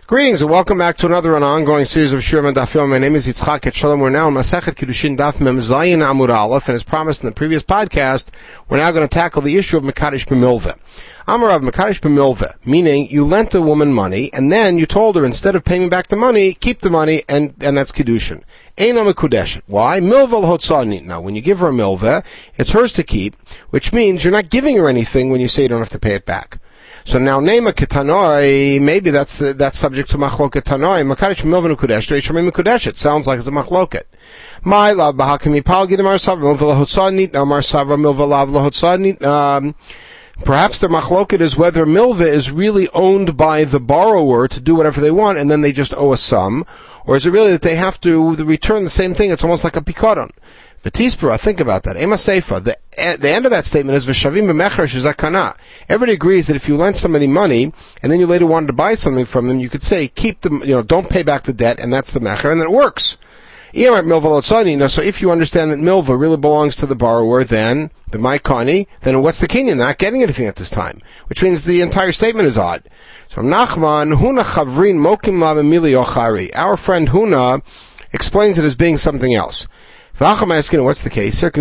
Greetings and welcome back to another ongoing series of Shurim and Daf Yomi. My name is Yitzchak Etshalom. We're now in Masechet Kiddushin Daf Mem Zayin Amud Aleph, and as promised in the previous podcast, we're now going to tackle the issue of Mekadesh B'milveh. Amarav Mekadesh B'milveh, meaning you lent a woman money, and then you told her instead of paying back the money, keep the money, and that's Kiddushin. Eino Mekudesh. Why? Milveh l'hotzah. Now, when you give her a milveh, it's hers to keep, which means you're not giving her anything when you say you don't have to pay it back. So now, Nema Ketanoi, maybe that's subject to Machloket Tanoi. Mekadesh Milveh Mekudesh, Reishomim Mekudesh. It sounds like it's a Machloket. My love, Bahakimi Pal Gidim Arsav, Milveh l'hotzah. Now, Marsava Milveh lav l'hotzah. Perhaps the machloket is whether milveh is really owned by the borrower to do whatever they want, and then they just owe a sum, or is it really that they have to return the same thing? It's almost like a pikaron. V'tispera, think about that. Ema seifa. The end of that statement is v'shavim b'mecher shezakana. Everybody agrees that if you lend somebody money and then you later wanted to buy something from them, you could say keep them, don't pay back the debt, and that's the mecher, and then it works. So if you understand that milveh really belongs to the borrower, then what's the kinyan? They're not getting anything at this time, which means the entire statement is odd. So Nachman, Huna Chavrin Mokim Lav Emili Ochari. Our friend Huna explains it as being something else. I'm asking, what's the case here?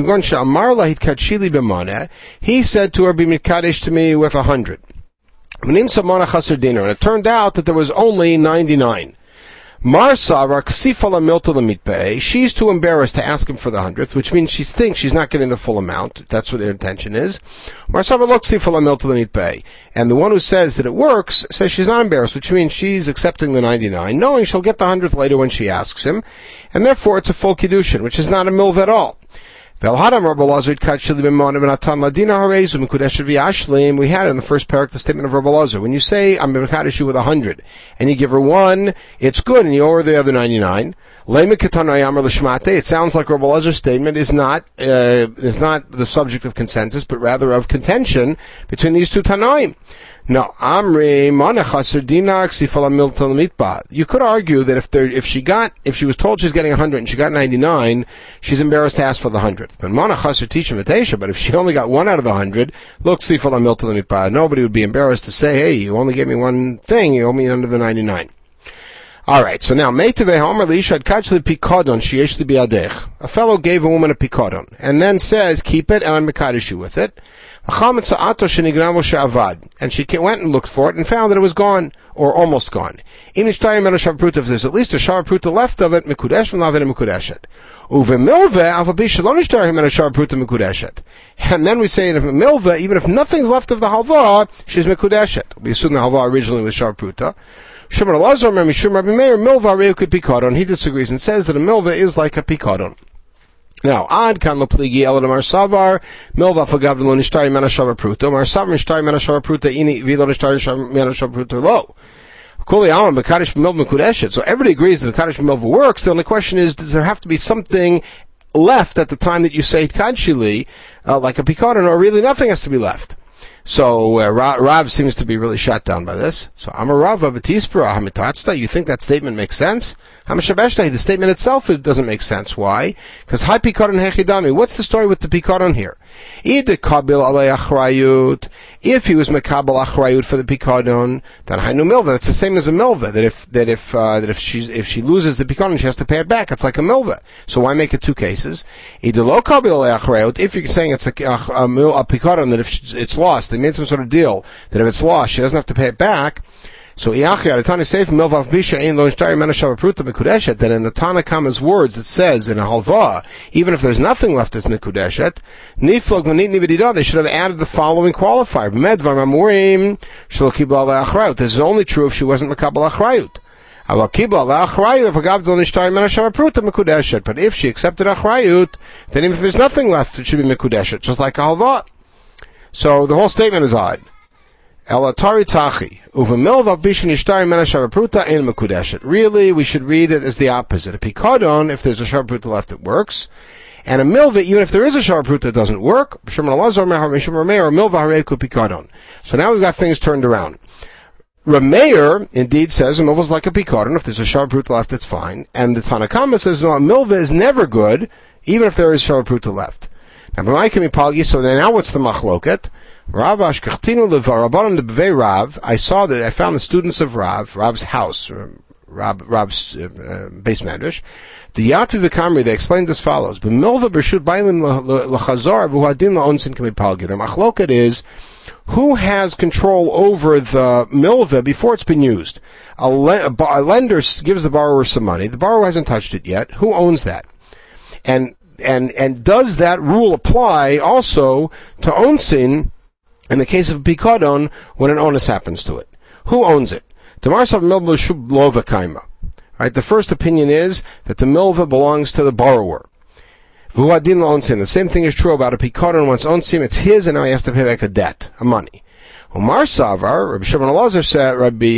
He said to her, be mitkadesh to me with 100. And it turned out that there was only 99. She's too embarrassed to ask him for the 100th, which means she thinks she's not getting the full amount. That's what her intention is. And the one who says that it works says she's not embarrassed, which means she's accepting the 99, knowing she'll get the 100th later when she asks him, and therefore it's a full kiddushin, which is not a milveh at all. We had in the first parak the statement of Rabbi Elazar. When you say, I'm mekadesh you with 100, and you give her 1, it's good, and you owe her the other 99. It sounds like Rabbi Elazar's statement is not the subject of consensus, but rather of contention between these two Tanaim. No, Amri Manachasar Dinar Ksifala Milton Mitba. You could argue that if she was told she's getting 100 and she got 99, she's embarrassed to ask for the 100th. But Manachasar Tisha Matesha, but if she only got 1 out of the 100, look Ksifala Milton Mitba. Nobody would be embarrassed to say, hey, you only gave me one thing, you owe me under the 99. Alright, so now, a fellow gave a woman a pikadon, and then says, keep it, and I'm mekadesh you with it. And she went and looked for it, and found that it was gone, or almost gone. If there's at least a sharapruta left of it, mekudesh and then we say, if milveh, even if nothing's left of the halva, she's mekudeshet. We assume the halva originally was sharapruta. Shimon Elazar, Mishum Rabbi Meir, milvah re'u could pikadon. He disagrees and says that a milvah is like a pikadon. Now, ad kan lo pligi elad marsavar, milvah fagav lo nishtari mena shavapruta, marsavar nishtari mena shavapruta, ini vilo nishtari mena shavapruta lo. Kuli alam mekadesh b'milvah mekudeshet. So everybody agrees that mekadesh b'milvah works. The only question is, does there have to be something left at the time that you say kadshili, like a pikadon, or really nothing has to be left? So Rav seems to be really shut down by this. So Amar Rav V'tispera Hamitatsta. You think that statement makes sense? Hamashabeshtai. The statement itself doesn't make sense. Why? Because Hai Pikaron Hechidami. What's the story with the Pikaron here? Kabil Alei Achrayut. If he was Mekabel Achrayut for the Pikaron, then Hainu Milveh. It's the same as a Milveh. That if she loses the Pikaron, she has to pay it back. It's like a Milveh. So why make it two cases? Lo Kabil Alei Achrayut. If you're saying it's a Pikaron, that if it's lost, they made some sort of deal that if it's lost, she doesn't have to pay it back. So then in the Tanna Kama's words it says in a halva, even if there's nothing left as mikudeshet, they should have added the following qualifier. This is only true if she wasn't mekabel achrayut. But if she accepted achrayut, then even if there's nothing left, it should be mikudeshet, just like a halva. So the whole statement is odd. Really, we should read it as the opposite. A pikadon, if there's a sharapruta left, it works. And a milveh, even if there is a sharapruta, it doesn't work. So now we've got things turned around. Rameir indeed says a milveh is like a pikadon. If there's a sharapruta left, it's fine. And the Tanna Kama says no, a milveh is never good, even if there is sharapruta left. So now what's the machloket? Rav Ashkachtinu leVarabanan debevei Rav. I found the students of Rav's house, Rav's base medrash. The Yatvi v'Kamri, they explained as follows: B'milva b'rshut bailim l'chazar v'huadin la'onsin k'mipalgi. The machloket is who has control over the milva before it's been used. A lender gives the borrower some money. The borrower hasn't touched it yet. Who owns that? And does that rule apply also to onsin in the case of pikadon when an onus happens to it? Who owns it? Right. The first opinion is that the milva belongs to the borrower. The same thing is true about a pikadon. Once onsim, it's his, and now he has to pay back a debt, a money. Omar Savar, Rabbi Shimon Elazar said,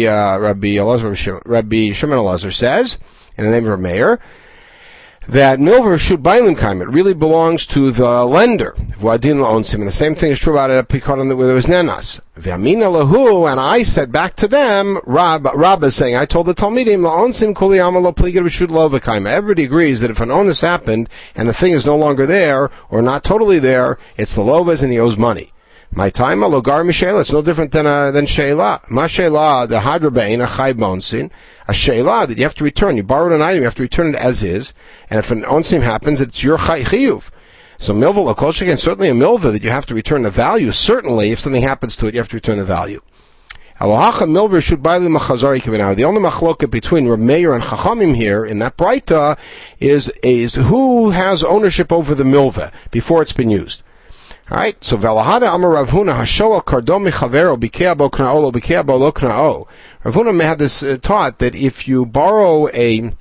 Rabbi Shimon Elazar says, in the name of our mayor, that milva should bailim kaim. It really belongs to the lender. V'adin la'onsim. And the same thing is true about a pikadon where there was nenas. V'amina lahu, and I said back to them, Rab is saying, I told the Talmidim, la'onsim kuli amalo pligir v'shud lo v'kaim. Everybody agrees that if an onus happened, and the thing is no longer there, or not totally there, it's the lovas and he owes money. My time, logar mishela, it's no different than sheila. Ma sheila, the hadrabain, a chayb onsin, a sheila that you have to return. You borrowed an item, you have to return it as is, and if an onsim happens, it's your chiyuv. So milva lokoshikin, certainly a milva that you have to return the value. Certainly, if something happens to it, you have to return the value. Alohacha milva should buy the machazari kibinav. The only machloket between Reb Meir and Chachamim here in that breita is who has ownership over the milva before it's been used. Alright, so Velahada Amar Rav Huna Hashoal Kardom Mechavero Bikea Bo Kna'o Lo Bikea Bo Lo Kna'o. Rav Huna had this taught that if you borrow an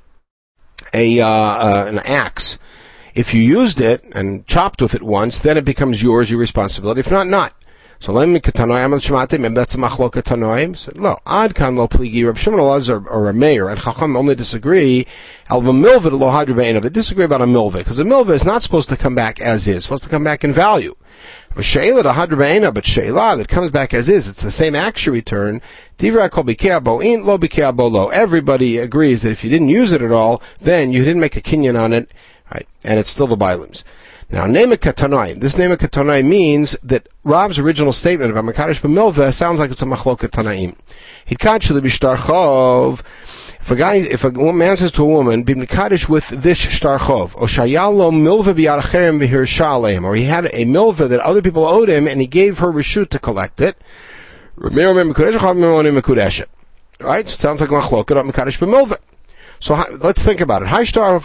axe, if you used it and chopped with it once, then it becomes yours, your responsibility. If not, not. So maybe that's a machloket tanoim. So no, ad kan lo pligi. Reb Shimon Elazar or a mayor and Chacham only disagree. Al milva lo hadrabein. They disagree about a milva because a milva is not supposed to come back as is. It's supposed to come back in value. But sheila to hadrabein, but sheila that comes back as is. It's the same action return. Divra kol bikea bo in lo bikea bo lo. Everybody agrees that if you didn't use it at all, then you didn't make a kinyan on it, right? And it's still the bialims. Now, Nema Katanai. This Nema Katanai means that Rab's original statement about Makadosh B'milveh sounds like it's a Machloket Tanaim. He'd b'shtar chov. If a man says to a woman, "Be Makadosh with this shtar chov," or Shayalo Milveh b'yaracherem v'hirsha aleim, or he had a milveh that other people owed him, and he gave her reshut to collect it. Right? So it sounds like Machloket of Makadosh B'milveh. So let's think about it. What's the shtar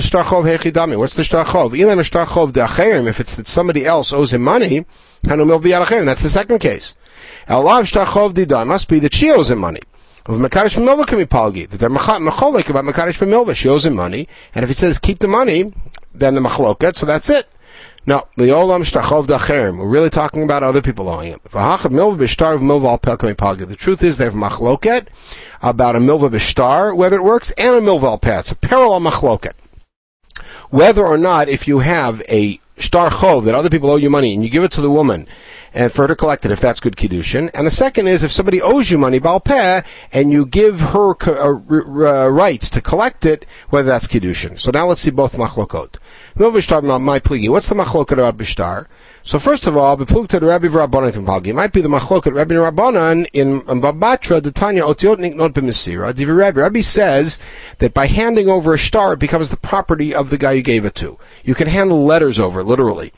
chov? If it's that somebody else owes him money, that's the second case. It must be that she owes him money. That they're macholek about makadosh b'milveh. She owes him money, and if he says keep the money, then the machloket. So that's it. No, we're really talking about other people owing it. The truth is they have machloket about a milva b'shtar, whether it works, and a milva al peh. It's a parallel machloket. Whether or not, if you have a shtar chov that other people owe you money and you give it to the woman and for her to collect it, if that's good kiddushin. And the second is if somebody owes you money b'al peh and you give her rights to collect it, whether that's kiddushin. So now let's see both machlokot. Milva b'shtar my pligi. What's the machloket about b'shtar? So first of all, b'plug to the Rabbi v'Rabbanan Kimpalgi. It might be the machloket Rabbi and Rabbanan in Babatra, the Tanya Otiot Niknot b'Mesira. Divi Rabbi. Rabbi says that by handing over a shtar, it becomes the property of the guy you gave it to. You can handle letters over, literally.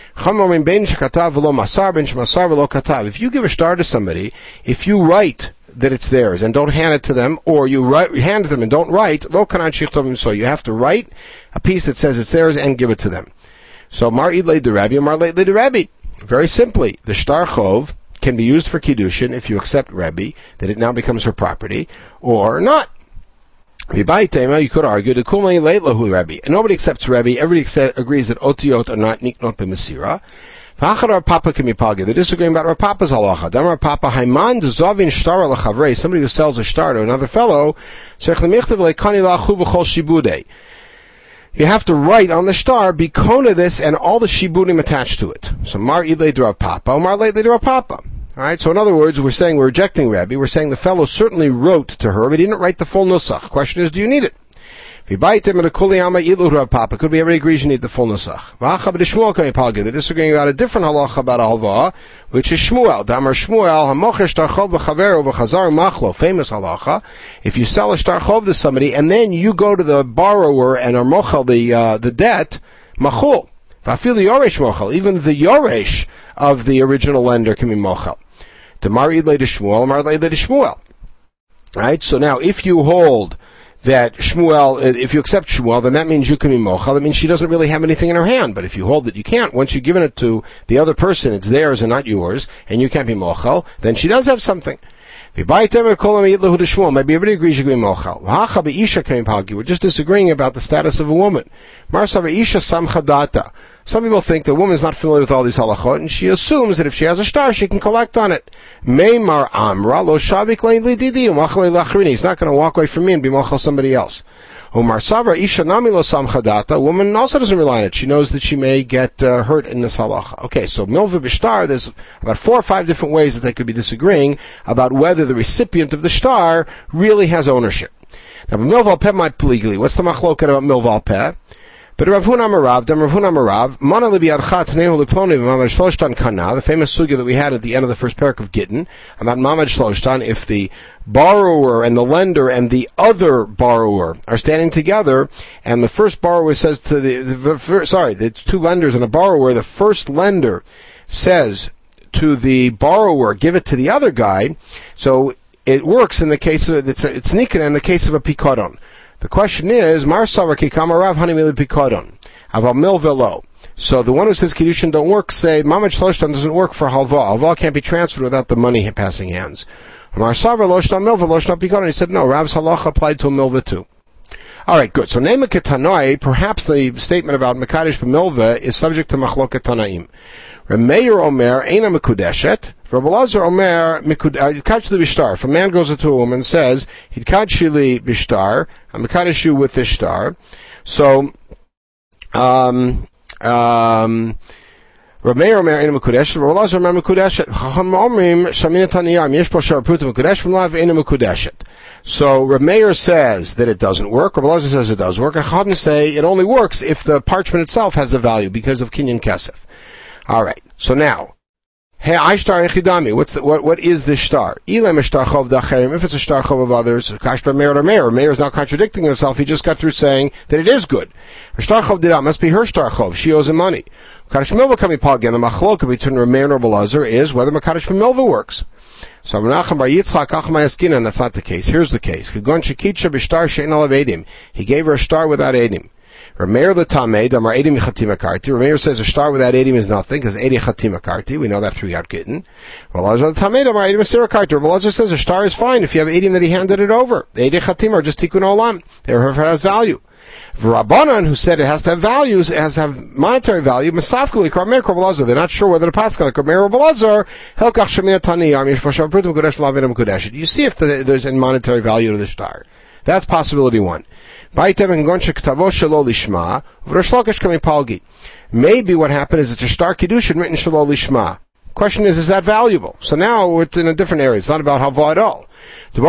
If you give a shtar to somebody, if you write that it's theirs and don't hand it to them, or you hand it to them and don't write, so you have to write a piece that says it's theirs and give it to them. So Mar Idlei de Rabbi, Mar Leit de Rabbi. Very simply, the shtar chov can be used for kiddushin if you accept Rabbi, that it now becomes her property, or not. You could argue the Kumei Leit lahu Rabbi. And nobody accepts Rabbi. Everybody agrees that otiot are not niknot b'mesira. They're disagreeing about Rav Papa's halacha. Somebody who sells a shtar to another fellow, you have to write on the shtar, bikona this, and all the shibudim attached to it. So Mar Idlei de Rav Papa, Mar Leit de Rav Papa. Alright, so in other words, we're saying we're rejecting Rabbi. We're saying the fellow certainly wrote to her, but he didn't write the full nusach. Question is, do you need it? V'baitim and kuliyama ilu Rav Papa. Could be everybody agrees you need the full nusach. V'acha b'dishmuel kami palgi. They're disagreeing about a different halacha about a halva, which is Shmuel. Damar Shmuel hamocher shtarchov v'chaveru v'chazar machlo. Famous halacha. If you sell a shtarchov to somebody and then you go to the borrower and are mochel the debt, machul. V'afil yoresh mochel. Even the yoresh of the original lender can be mochel. Damar idle to Shmuel, Amar idle to Shmuel. Right? So now, if you hold that Shmuel, if you accept Shmuel, then that means you can be mochel. That means she doesn't really have anything in her hand. But if you hold that you can't, once you've given it to the other person, it's theirs and not yours, and you can't be mochel, then she does have something. Maybe everybody agrees you can be mochel. We're just disagreeing about the status of a woman. Some people think the woman is not familiar with all these halachot, and she assumes that if she has a star, she can collect on it. Meimar amra lo shavik lein lididi umachle lachrini. He's not going to walk away from me and be mochel somebody else. Umar savra isha nami lo samchadata. A woman also doesn't rely on it. She knows that she may get hurt in this halacha. Okay, so milva b'shtar, there's about 4 or 5 different ways that they could be disagreeing about whether the recipient of the star really has ownership. Now, milva peh might legally. What's the machloket about milva peh? But Rav Huna Marav, Mana Libiarchat Nehu Liploni Mamad Shloshtan Kana, the famous sugya that we had at the end of the first parak of Gittin, about Mamad Shloshtan, if the borrower and the lender and the other borrower are standing together, and the first borrower says to the two lenders and a borrower, the first lender says to the borrower, give it to the other guy, so it works in the case of, it's nikra in the case of a pikadon. The question is, Mar Savar Kikama Rav Hanimili Pikadon, Aval Mil Velo. So the one who says Kiddushin don't work, say Mamad Shloshtan doesn't work for Halva. Halva can't be transferred without the money passing hands. Mar Savar Loshtan Milva Loshtan Pikadon. He said no, Rav's halacha applied to a Milva too. Alright, good. So Nema Ketanoi, perhaps the statement about Mekadesh B'Milva is subject to Machloket Tanaim. Remeir Omer Eina Mekudeshet. Rabbi Lazar Omer Hidkach li bishtar. If a man goes into a woman and says Hidkach li bishtar, I'm mekadesh you with this star. So Rabbi Meir Omer Eina Mekudeshet. Rabbi Lazar Omer Mekudeshet. Chacham Omrim Shaminat Haniyam Yesh Po Shar Pruta Mekudesh from Lav Eina Mekudeshet. So Rabbi Meir says that it doesn't work. Rabbi Lazar says it does work. And Chacham say it only works if the parchment itself has a value because of Kinyan Kesef. All right. So now. Hey, I star echidami. What is this star? Ilem shtar chov dacherim. If it's a star chov of others, kashbar meir or meir. Meir is now contradicting himself. He just got through saying that it is good. Her star chov dida must be her star chov. She owes him money. Mekadesh Milva kami pal again. The machloka between Rameir and Rabbi Lazar is whether Mekadesh Milva works. So Menachem bar Yitzchak achma yaskina, and that's not the case. Here's the case. Kagon shekitcha b'shtar she'en alav edim. He gave her a star without edim. Rameir l'tamei damar edim chatima karti. Rameir says a star without edim is nothing because edim chatima karti. We know that through Yad Gittin. Rabbi Lazar l'tamei damar edim asira karti. Rabbi Lazar says a star is fine if you have edim that he handed it over. The edim chatima are just tikkun olam. Therefore, it has value. Rabbanan, who said it has to have values, it has to have monetary value. Masafkuli Rameir Rabbi Lazar. They're not sure whether to pass like Rameir Rabbi Lazar. Helkach sheminat taniyam yesh poshav prutim kudesh lavinam kudeshet. You see if there's a monetary value to the star. That's possibility one. Maybe what happened is it's a star kiddushin written shelo lishma. Question is that valuable? So now we're in a different area. It's not about halva at all. And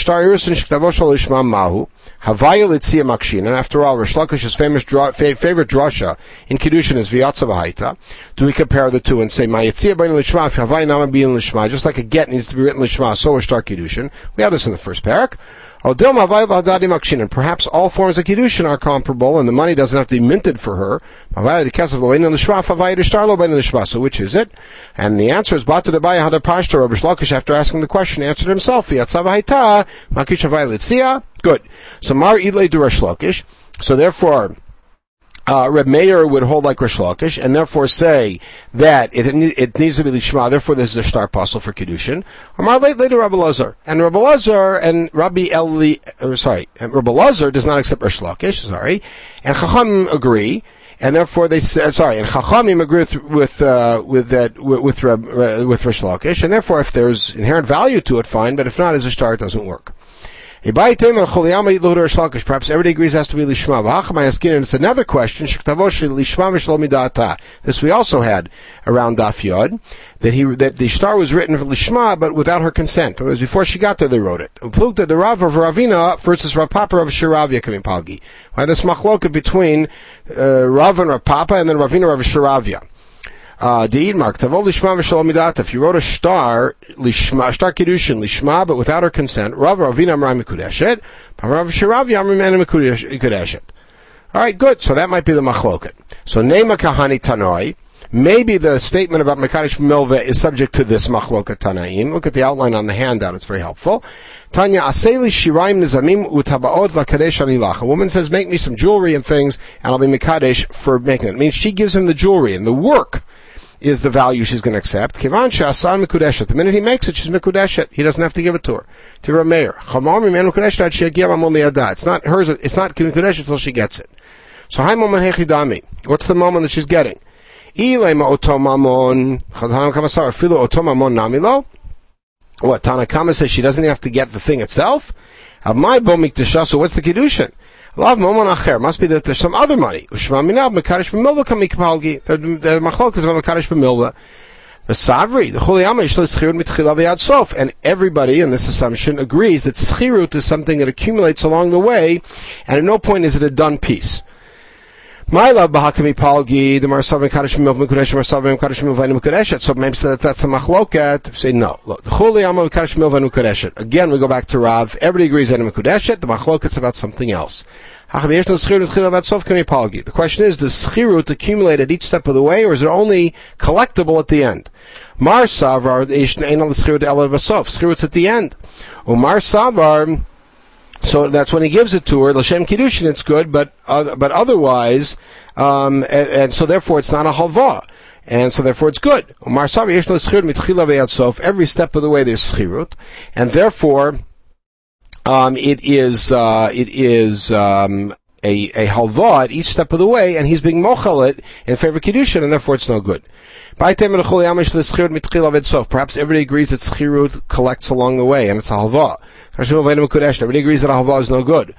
after all, Rish Lakish's favorite drasha in kiddushin is v'yatzav haita. Do we compare the two and say ma'yitzia b'in lishma if havai nama b'in lishma? Just like a get needs to be written lishma, so is star kiddushin. We have this in the first parak. And perhaps all forms of kiddushin are comparable, and the money doesn't have to be minted for her. So which is it? And the answer is Bata Debaya Hada Pashta. Rabbi Shlokish, after asking the question, answered himself. Good. So Mar Idle to Rish Lakish. So therefore, Reb Meir would hold like Rish Lakish, and therefore say that it needs to be Lishma, therefore this is a star apostle for Kiddushin. Amar later Rabbi Lazar. And Rabbi Lazar and Rabbi Lazar does not accept Rish Lakish, and Chacham agree, and therefore they say, and Chachamim agree with Rish Lakish, and therefore if there's inherent value to it, fine, but if not, as a star, it doesn't work. Perhaps everybody agrees it has to be lishma. And it's another question. This we also had around Daf Yod, that the shtar was written for lishma, but without her consent. In other words, before she got there, they wrote it. The Rav of Ravina versus Rav Papa of Shiravia Kamipalgi. Why this machloket between Rav and Rav Papa, and then Ravina of Shiravia. If you wrote a star kiddushin lishma, but without her consent, Rav Ravina Amram Mikudeshet, Rav Shiravia Amram Mikudeshet. All right, good. So that might be the machloket. So Nema Kahani Tanoi. Maybe the statement about Mekadesh B'milveh is subject to this machloket Tanaim. Look at the outline on the handout; it's very helpful. Tanya Aseli Shiraim Nizamim Utabaot Vakadesh Anilach. A woman says, "Make me some jewelry and things, and I'll be Mekadesh for making it." It means she gives him the jewelry, and the work is the value she's going to accept. Kivan Sha'asan Mekudeshet. The minute he makes it, she's Mekudeshet. He doesn't have to give it to her. To her mayor. Chamar Mimen Mekudeshet She'agiam Amon Li'adah. It's not hers. It's not Mekudeshet until she gets it. So Hai Moment Hechidami. What's the moment that she's getting? Ilema Otomamon Chadhanam Kamasar Filo Otomamon Namilo. What Tanakama says she doesn't have to get the thing itself. My Bo Mikdasha. So what's the kiddushin? Lav Momon Acher must be that there's some other money. Ushma Minav Mekadesh B'milvah Kamikpalgi. The machlok is about Mekadesh B'milvah. The Savri, the Chuliyama Yishlo Schirut Mitchila V'Yad Sof, and everybody in this assumption agrees that Schirut is something that accumulates along the way, and at no point is it a done piece. My love Bahakami Palgi, the Marsav Mekadesh B'milvah Mekudesh, Marsav Mekadesh B'milvah Mekudesh. So maybe that's the machloket. Say no. Look, the Chuliyama Mekadesh B'milvah Mekudesh. Again, we go back to Rav. Everybody agrees that Mekudesh. The machloket is about something else. The question is, does schirut accumulate at each step of the way, or is it only collectible at the end? Mar savar schirut's at the end. Umar savar, so that's when he gives it to her. L'shem kiddushin, it's good, but otherwise, and so therefore it's not a halva, and so therefore it's good. Umar savar yesh l'schirut mitchila ve'ad sof. Every step of the way there's schirut, and therefore it is a halva at each step of the way, and he's being mochel it in favor of kiddushin, and therefore it's no good. Perhaps everybody agrees that schirut collects along the way, and it's a halva. Everybody agrees that a halva is no good.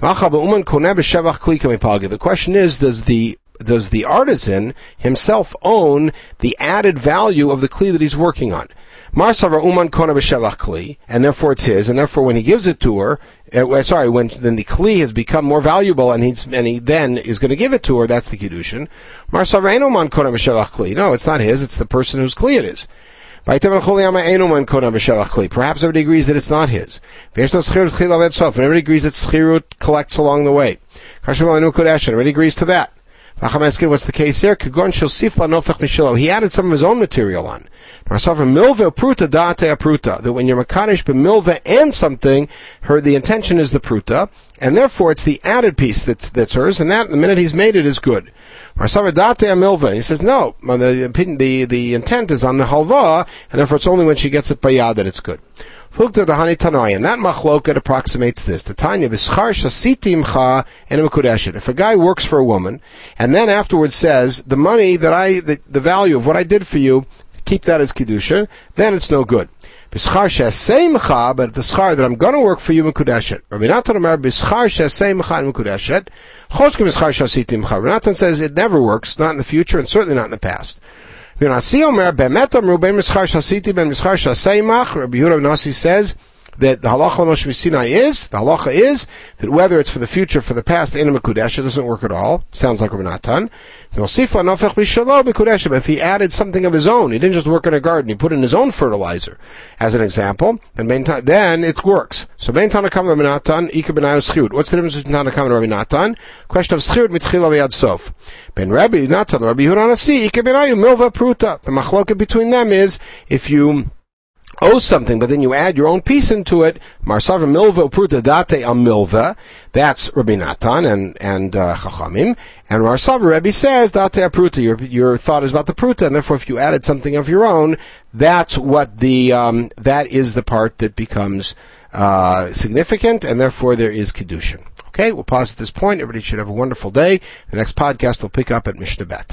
The question is, does the artisan himself own the added value of the kli that he's working on? Marsavar uman kona b'shevach kli, and therefore it's his, and therefore when he gives it to her, then the kli has become more valuable, and he then is going to give it to her. That's the kiddushin. Marsavar ein uman kona b'shevach kli. No, it's not his. It's the person whose kli it is. Perhaps everybody agrees that it's not his. And everybody agrees that schirut collects along the way. Everybody agrees to that. What's the case here? He added some of his own material on. That when you're makadesh b'milveh and something, the intention is the pruta, and therefore it's the added piece that's hers, and that the minute he's made it is good. He says no, the intent is on the halva, and therefore it's only when she gets it bayad that it's good. And that machloket approximates this. The Tanya if a guy works for a woman, and then afterwards says, the money the value of what I did for you, keep that as kiddusha, then it's no good. But the schar that I'm going to work for you, mekudeshet. Rabbi Natan says it never works, not in the future, and certainly not in the past. Rabbi Yehuda Nasi says that the halacha is that whether it's for the future, for the past, in a mekudesh, it doesn't work at all. Sounds like Rabbi Natan. But if he added something of his own, he didn't just work in a garden, he put in his own fertilizer, as an example, and then it works. So what's the difference between Tanakam and Rabbi Natan? Question of schirut mitchila v'yad sof. Ben Rabbi Natan, Rabbi Yehuda Nasi, milva pruta. The machloket between them is, if you owe something, but then you add your own piece into it, Marsav milva pruta date am milva, that's Rabbi Natan and Chachamim, and Marsav Rebbe says date pruta, your thought is about the pruta, and therefore if you added something of your own, that's what that is the part that becomes significant, and therefore there is kiddushin. Okay, we'll pause at this point. Everybody should have a wonderful day. The next podcast will pick up at Mishnah Bet.